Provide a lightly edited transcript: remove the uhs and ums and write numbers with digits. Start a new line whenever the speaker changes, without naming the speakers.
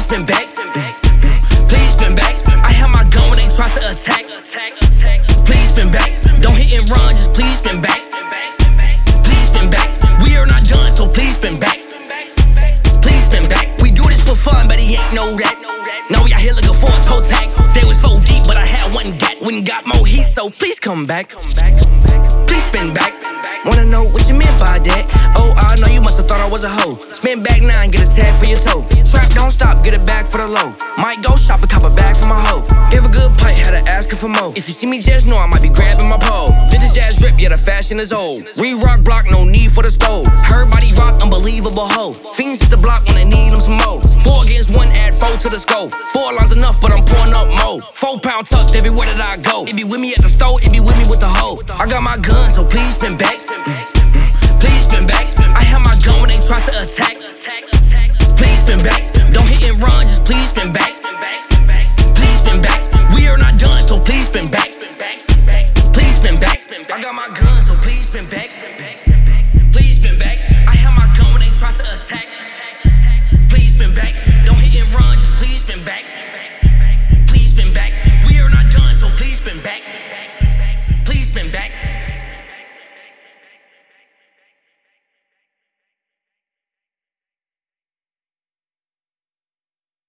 spin back. Please spin back. I have my gun when they try to attack. Please spin back. Don't hit and run, just please spin back. Please spin back. We are not done, so please spin back. Please spin back. We do this for fun, but he ain't know that. Now we out here looking for a toe tag. They was 4 deep, but I had one gat. When got more heat, so please come back. Please spin back. Wanna know what you meant by that? Oh, I know you must've thought I was a hoe. Spin back now and get a tag for your toe. Trap don't stop, get it back for the low. Might go shop and cop a bag for my hoe. Give a good plate, had to ask her for more. If you see me, just know I might be grabbing my pole. Vintage ass drip, yeah, the fashion is old. Re-rock block, no need for the stove. Her body rock, unbelievable hoe. Fiends hit the block when they need them some more. 4 against 1, add 4 to the scope. 4 lines enough, but I'm pouring up more. 4 pound tucked everywhere that I go. It be with me at the store, it be with me with the hoe. I got my gun, so please spin back. Please spin back. I have my gun when they try to attack. Please spin back. Don't hit and run, just please spin back. Please spin back. We are not done, so please spin back. Please spin back. I got my gun, so please spin back. Please spin back. I have my gun when they try to attack. Please spin back. Don't hit and run, just please spin back.